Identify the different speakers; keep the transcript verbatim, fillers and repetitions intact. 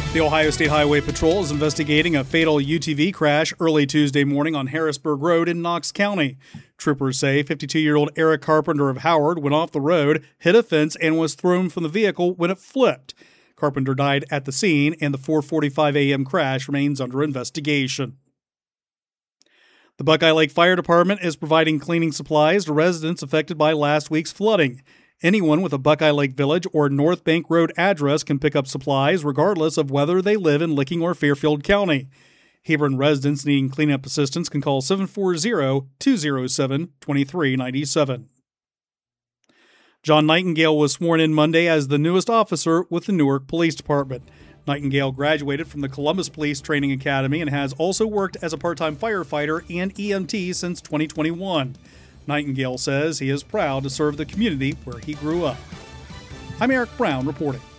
Speaker 1: The Ohio State Highway Patrol is investigating a fatal U T V crash early Tuesday morning on Harrisburg Road in Knox County. Troopers say fifty-two-year-old Eric Carpenter of Howard went off the road, hit a fence, and was thrown from the vehicle when it flipped. Carpenter died at the scene, and the four forty-five a.m. crash remains under investigation. The Buckeye Lake Fire Department is providing cleaning supplies to residents affected by last week's flooding. Anyone with a Buckeye Lake Village or North Bank Road address can pick up supplies regardless of whether they live in Licking or Fairfield County. Hebron residents needing cleanup assistance can call seven four zero, two zero seven, two three nine seven. John Nightingale was sworn in Monday as the newest officer with the Newark Police Department. Nightingale graduated from the Columbus Police Training Academy and has also worked as a part-time firefighter and E M T since twenty twenty-one. Nightingale says he is proud to serve the community where he grew up. I'm Eric Brown reporting.